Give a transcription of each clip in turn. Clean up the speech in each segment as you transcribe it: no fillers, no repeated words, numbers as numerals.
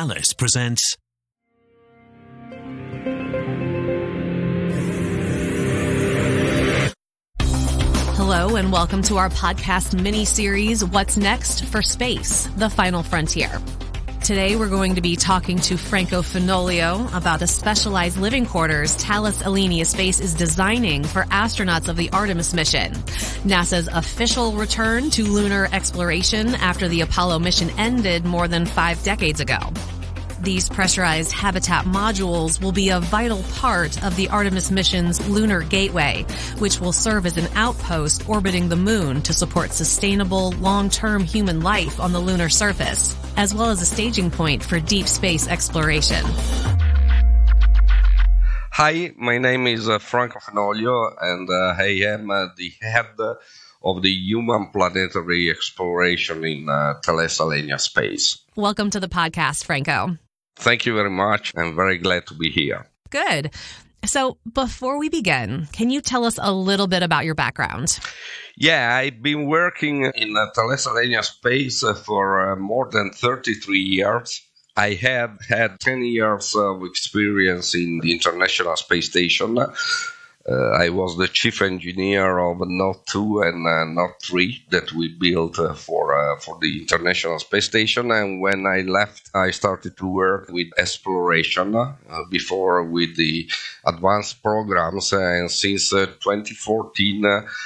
Thales presents Hello and welcome to our podcast mini-series, What's Next for Space, The Final Frontier. Today we're going to be talking to Franco Fenoglio about the specialized living quarters Thales Alenia Space is designing for astronauts of the Artemis mission, NASA's official return to lunar exploration after the Apollo mission ended more than 5 decades ago. These pressurized habitat modules will be a vital part of the Artemis mission's Lunar Gateway, which will serve as an outpost orbiting the moon to support sustainable, long-term human life on the lunar surface, as well as a staging point for deep space exploration. Hi, my name is Franco Fenoglio, and I am the head of the Human Planetary Exploration in Thales Alenia Space. Welcome to the podcast, Franco. Thank you very much. I'm very glad to be here. Good. So before we begin, can you tell us a little bit about your background? Yeah, I've been working in Thales Alenia Space for more than 33 years. I have had 10 years of experience in the International Space Station. I was the chief engineer of Node 2 and Node 3 that we built for the International Space Station. And when I left, I started to work with exploration, before with the advanced programs. And since 2014,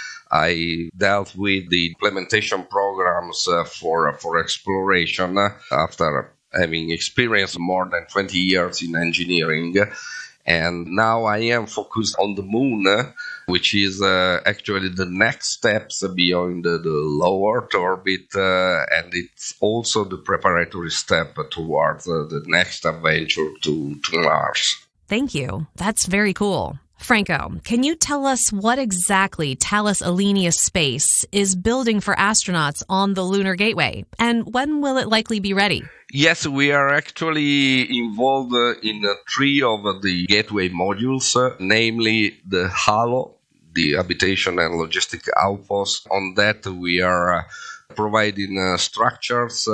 I dealt with the implementation programs for exploration after having experienced more than 20 years in engineering. And now I am focused on the moon, which is actually the next steps beyond the low Earth orbit, and it's also the preparatory step towards the next adventure to Mars. Thank you. That's very cool. Franco, can you tell us what exactly Thales Alenia Space is building for astronauts on the Lunar Gateway, and when will it likely be ready? Yes, we are actually involved in 3 of the Gateway modules, namely the HALO, the Habitation and Logistic Outpost. On that, we are providing structures,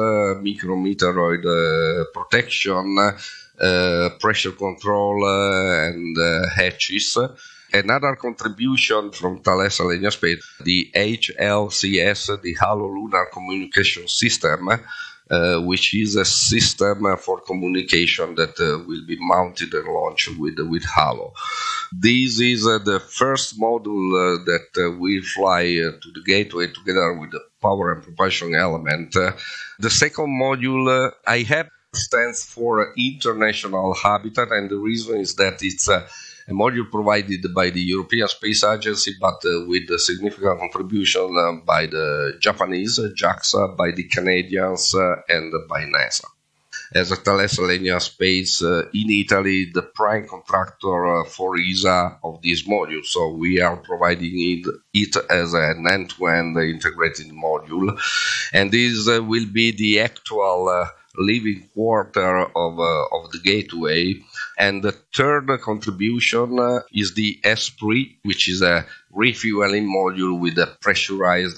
micrometeoroid protection, pressure control, and hatches. Another contribution from Thales Alenia Space, the HLCS, the Halo Lunar Communication System, which is a system for communication that will be mounted and launched with Halo. This is the first module that will fly to the Gateway together with the power and propulsion element. The second module I have stands for International Habitat, and the reason is that it's a module provided by the European Space Agency, but with a significant contribution by the Japanese, JAXA, by the Canadians, and by NASA. As a Thales Alenia Space in Italy, the prime contractor for ESA of this module, so we are providing it as an end-to-end integrated module, and this will be the actual living quarter of the Gateway. And the third contribution is the Esprit, which is a refueling module with a pressurized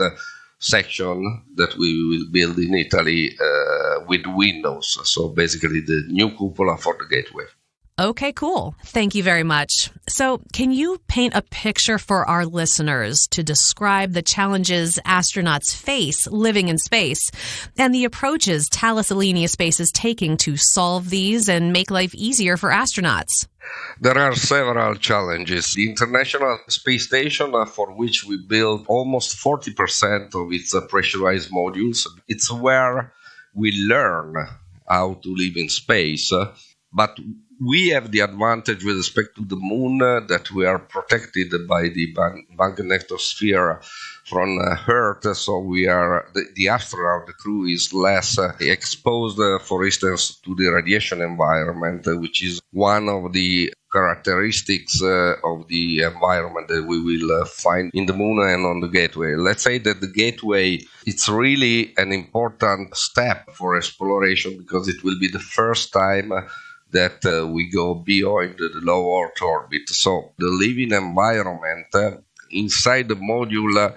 section that we will build in Italy with windows. So basically the new cupola for the Gateway. Okay, cool. Thank you very much. So can you paint a picture for our listeners to describe the challenges astronauts face living in space and the approaches Thales Alenia Space is taking to solve these and make life easier for astronauts? There are several challenges. The International Space Station, for which we built almost 40% of its pressurized modules, it's where we learn how to live in space. But we have the advantage with respect to the moon that we are protected by the magnetosphere from Earth, so we are the astronaut, the crew is less exposed, for instance, to the radiation environment, which is one of the characteristics of the environment that we will find in the moon and on the Gateway. Let's say that the Gateway, it's really an important step for exploration because it will be the first time that we go beyond the low Earth orbit. So the living environment inside the module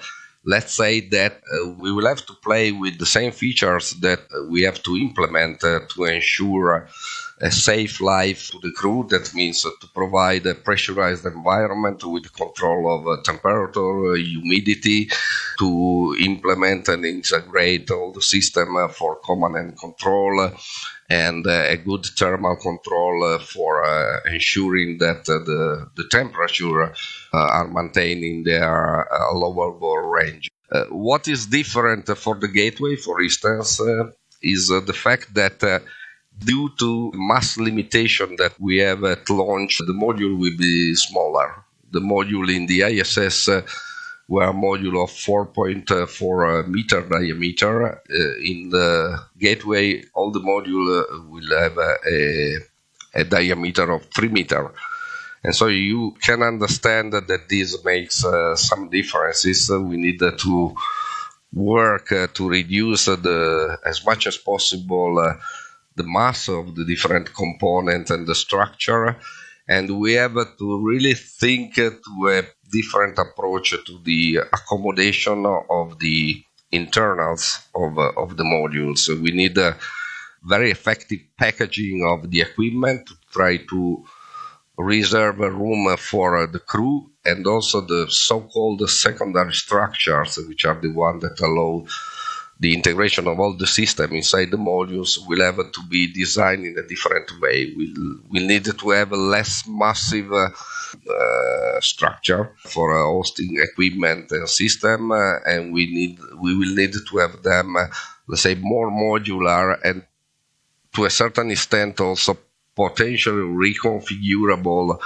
let's say that we will have to play with the same features that we have to implement to ensure a safe life to the crew. That means to provide a pressurized environment with control of temperature, humidity, to implement and integrate all the system for command and control, and a good thermal control for ensuring that the temperature are maintained in their allowable range. What is different for the gateway, for instance, is the fact that due to mass limitation that we have at launch, the module will be smaller. The module in the ISS were a module of 4.4 meter diameter. In the gateway, all the module will have a diameter of 3 meter. And so you can understand that this makes some differences. We need to work to reduce as much as possible the mass of the different components and the structure, and we have to really think to a different approach to the accommodation of the internals of the modules. We need a very effective packaging of the equipment to try to reserve a room for the crew, and also the so-called secondary structures, which are the ones that allow the integration of all the system inside the modules, will have to be designed in a different way. We'll need to have a less massive structure for hosting equipment and system, and we will need to have them, let's say, more modular and to a certain extent also potentially reconfigurable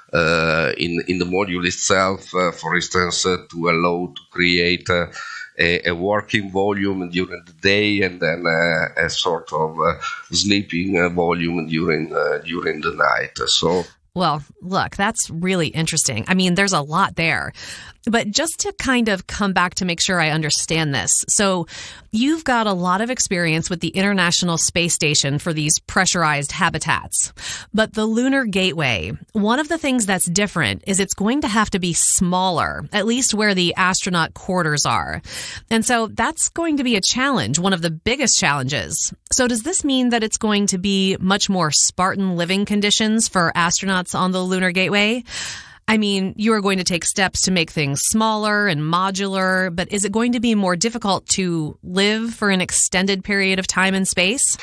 in the module itself, for instance, to allow to create a working volume during the day and then a sort of sleeping volume during the night. So. Well, look, that's really interesting. I mean, there's a lot there. But just to kind of come back to make sure I understand this. So you've got a lot of experience with the International Space Station for these pressurized habitats. But the Lunar Gateway, one of the things that's different is it's going to have to be smaller, at least where the astronaut quarters are. And so that's going to be a challenge, one of the biggest challenges. So does this mean that it's going to be much more Spartan living conditions for astronauts on the Lunar Gateway? I mean, you are going to take steps to make things smaller and modular, but is it going to be more difficult to live for an extended period of time in space?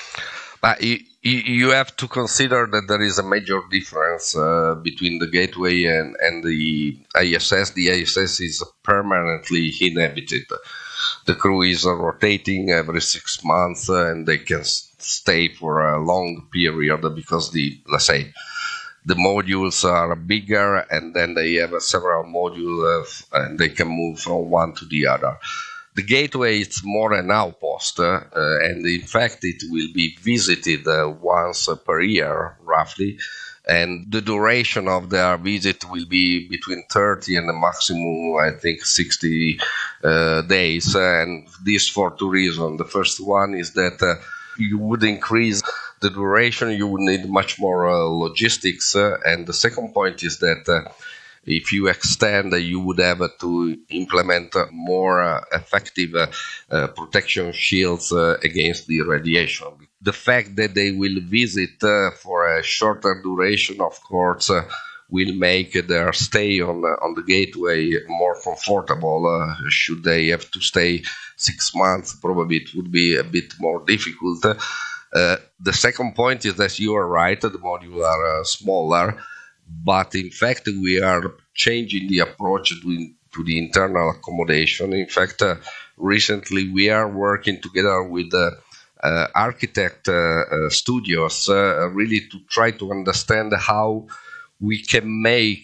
You have to consider that there is a major difference between the Gateway and the ISS. The ISS is permanently inhabited. The crew is rotating every 6 months, and they can stay for a long period because let's say, the modules are bigger, and then they have several modules, and they can move from one to the other. The Gateway is more an outpost, and in fact it will be visited once per year, roughly, and the duration of their visit will be between 30 and the maximum, I think, 60 days, and this for two reasons. The first one is that you would increase the duration, you would need much more logistics, and the second point is that if you extend, you would have to implement more effective protection shields against the radiation. The fact that they will visit for a shorter duration, of course, will make their stay on the Gateway more comfortable. Should they have to stay 6 months, probably it would be a bit more difficult. The second point is that you are right, the modules are smaller, but in fact we are changing the approach to the internal accommodation. In fact, recently we are working together with architect studios really to try to understand how we can make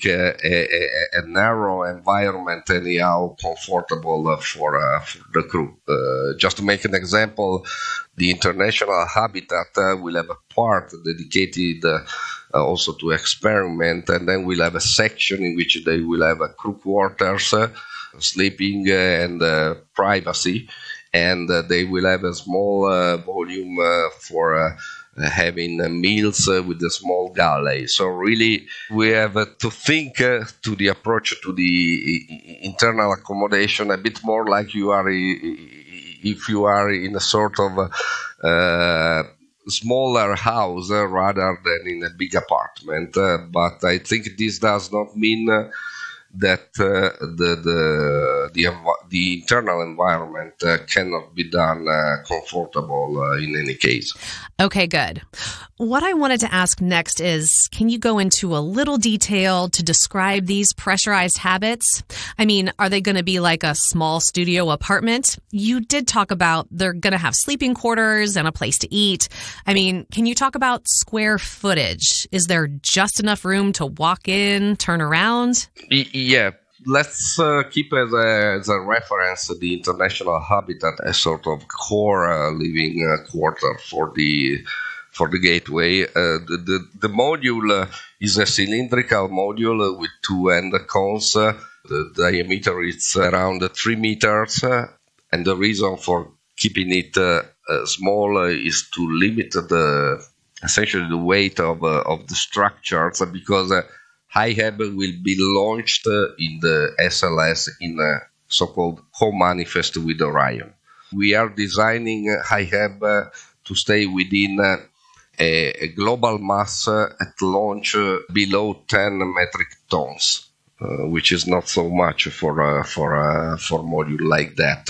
a narrow environment anyhow comfortable for the crew. Just to make an example, the International Habitat will have a part dedicated also to experiment, and then we'll have a section in which they will have a crew quarters, sleeping and privacy, and they will have a small volume for having meals with a small galley. So really, we have to think to the approach to the internal accommodation a bit more like you are if you are in a sort of smaller house rather than in a big apartment. But I think this does not mean that the internal environment cannot be done comfortable in any case. Okay, good. What I wanted to ask next is, can you go into a little detail to describe these pressurized habits? I mean, are they going to be like a small studio apartment? You did talk about they're going to have sleeping quarters and a place to eat. I mean, can you talk about square footage? Is there just enough room to walk in, turn around? Yeah. Let's keep as a reference the International Habitat, a sort of core living quarter for the gateway. The module is a cylindrical module with two end cones. The diameter is around 3 meters, and the reason for keeping it small is to limit essentially the weight of the structures, because HIHAB will be launched in the SLS in a so-called co-manifest with Orion. We are designing HIHAB to stay within a global mass at launch below 10 metric tons, which is not so much for a module like that.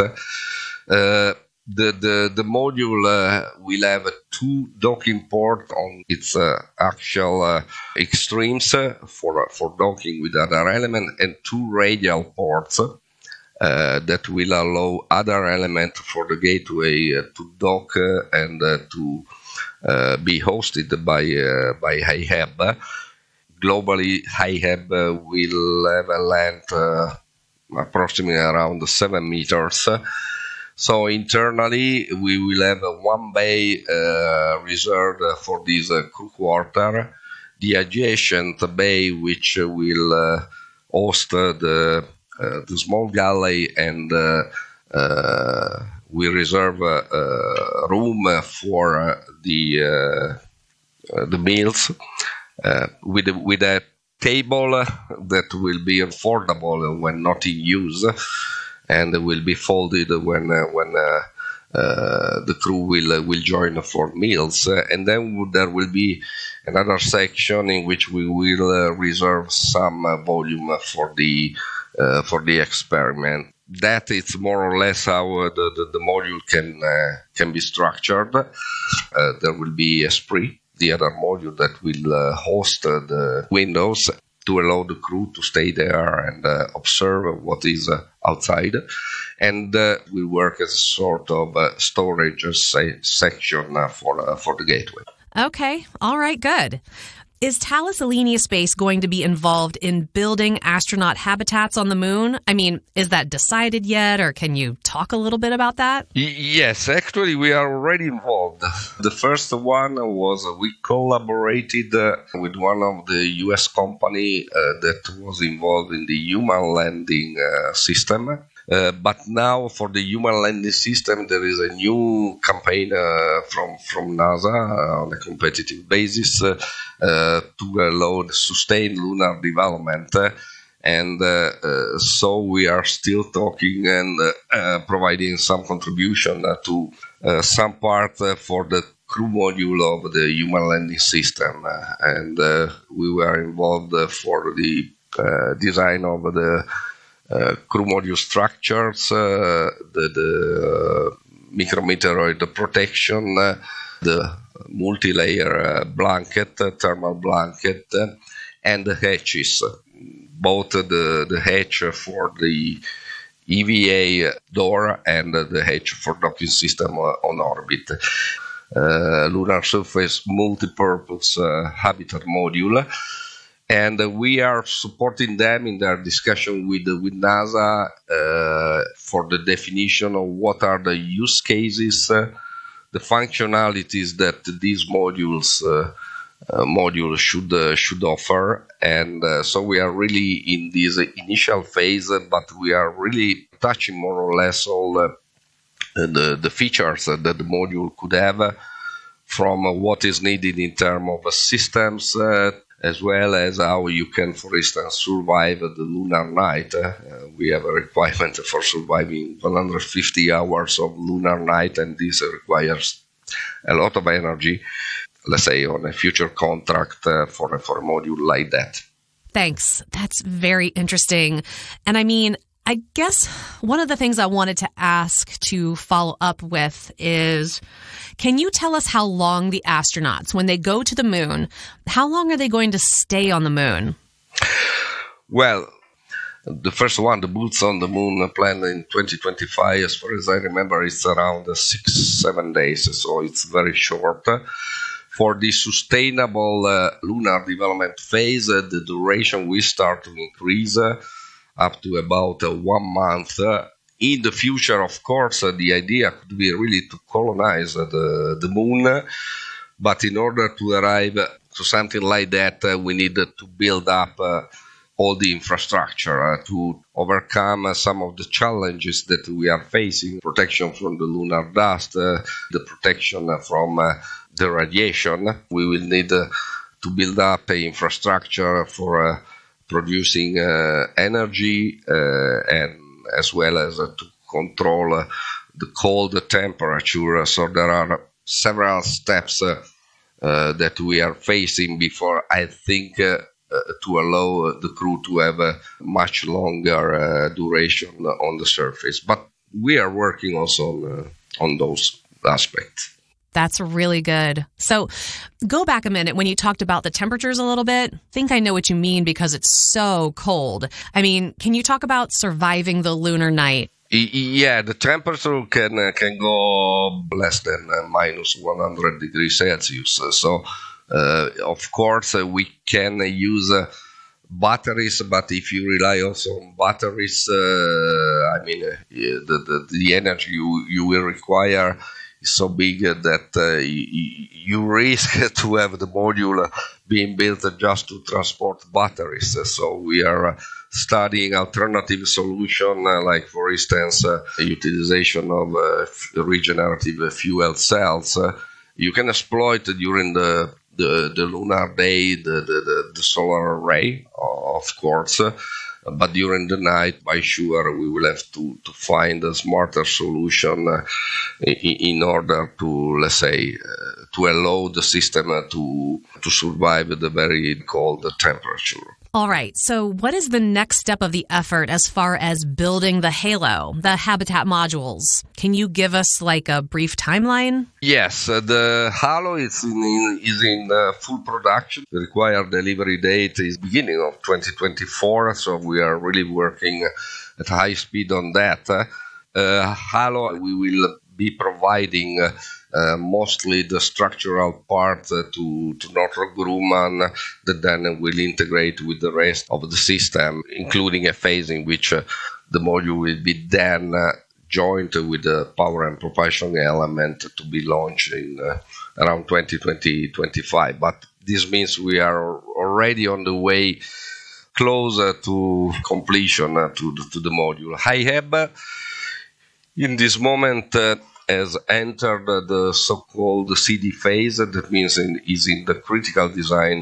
The module will have 2 docking ports on its actual extremes for docking with other elements, and 2 radial ports that will allow other elements for the gateway to dock and to be hosted by HIHAB. Globally, HIHAB will have a length approximately around 7 meters. So internally, we will have one bay reserved for this crew quarter. The adjacent bay, which will host the small galley, and we reserve room for the meals with a table that will be affordable when not in use, and will be folded when the crew will join for meals. And then there will be another section in which we will reserve some volume for the experiment. That is more or less how the module can be structured. There will be Esprit, the other module that will host the windows, to allow the crew to stay there and observe what is outside. And we work as a sort of storage section for the gateway. Okay. All right. Good. Is Thales Alenia Space going to be involved in building astronaut habitats on the moon? I mean, is that decided yet, or can you talk a little bit about that? Yes, actually, we are already involved. The first one was we collaborated with one of the US company that was involved in the human landing system. But now for the human landing system, there is a new campaign from NASA on a competitive basis to allow the sustained lunar development. And so we are still talking and providing some contribution to some part for the crew module of the human landing system. And we were involved for the design of the crew module structures, the micrometeoroid protection, the multi-layer blanket, thermal blanket, and the hatches. Both the hatch for the EVA door and the hatch for docking system on orbit. Lunar Surface Multipurpose Habitat Module. And we are supporting them in their discussion with NASA for the definition of what are the use cases, the functionalities that these modules should offer. And so we are really in this initial phase, but we are really touching more or less all the features that the module could have from what is needed in terms of systems, as well as how you can, for instance, survive the lunar night. We have a requirement for surviving 150 hours of lunar night, and this requires a lot of energy, let's say, on a future contract for a module like that. Thanks. That's very interesting. And I mean, I guess one of the things I wanted to ask to follow up with is, can you tell us how long the astronauts, when they go to the moon, how long are they going to stay on the moon? Well, the first one, the boots on the moon, planned in 2025, as far as I remember, it's around 6-7 days, so it's very short. For the sustainable lunar development phase, the duration will start to increase up to about 1 month. In the future, of course, the idea could be really to colonize the moon, but in order to arrive to something like that, we need to build up all the infrastructure to overcome some of the challenges that we are facing: protection from the lunar dust, the protection from the radiation. We will need to build up an infrastructure for producing energy and as well as to control the cold temperature. So there are several steps that we are facing before, I think, to allow the crew to have a much longer duration on the surface. But we are working also on those aspects. That's really good. So go back a minute when you talked about the temperatures a little bit. I think I know what you mean because it's so cold. I mean, can you talk about surviving the lunar night? Yeah, the temperature can go less than minus 100 degrees Celsius. So, of course, we can use batteries, but if you rely also on batteries, the energy you will require is so big that you risk to have the module being built just to transport batteries. So we are studying alternative solution, like for instance, utilization of regenerative fuel cells. You can exploit during the lunar day the solar array, of course. But during the night, by sure, we will have to find a smarter solution in order to, let's say, to allow the system to survive the very cold temperature. All right. So what is the next step of the effort as far as building the HALO, the habitat modules? Can you give us like a brief timeline? Yes, the HALO is in full production. The required delivery date is beginning of 2024, so we are really working at high speed on that. HALO, we will be providing mostly the structural part to Northrop Grumman, that then will integrate with the rest of the system, including a phase in which the module will be then joined with the power and propulsion element to be launched in around 2020-25. But this means we are already on the way closer to completion to the module. HIHAB, in this moment, has entered the so-called CD phase. That means is in the critical design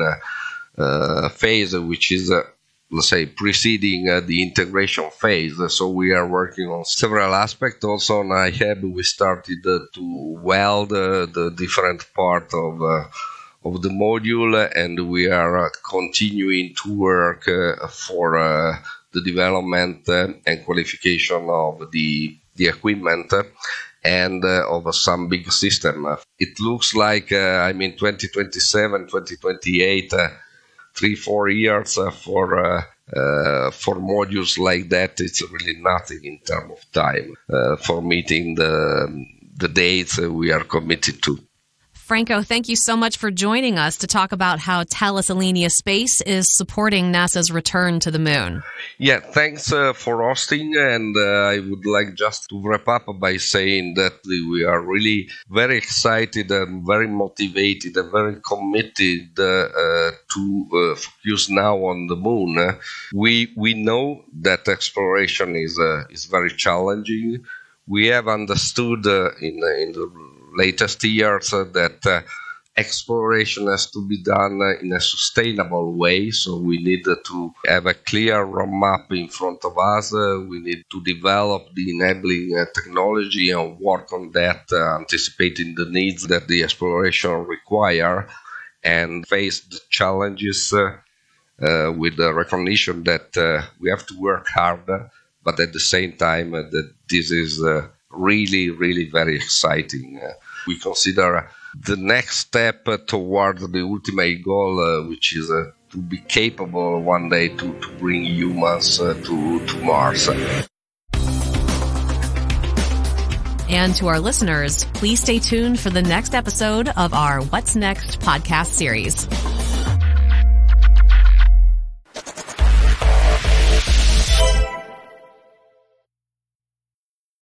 phase, which is, let's say, preceding the integration phase. So we are working on several aspects. Also on IHAB, we started to weld the different part of the module, and we are continuing to work for the development and qualification of the equipment and of some big system. It looks like, 2027, 2028, 3-4 years for modules like that. It's really nothing in terms of time for meeting the dates we are committed to. Franco, thank you so much for joining us to talk about how Thales Alenia Space is supporting NASA's return to the moon. Yeah, thanks for hosting, and I would like just to wrap up by saying that we are really very excited and very motivated and very committed to focus now on the moon. We know that exploration is very challenging. We have understood in the latest years that exploration has to be done in a sustainable way, so we need to have a clear roadmap in front of us. We need to develop the enabling technology and work on that, anticipating the needs that the exploration require, and face the challenges with the recognition that we have to work hard, but at the same time that this is really, really very exciting. We consider the next step toward the ultimate goal, which is to be capable one day to bring humans to Mars. And to our listeners, please stay tuned for the next episode of our What's Next podcast series.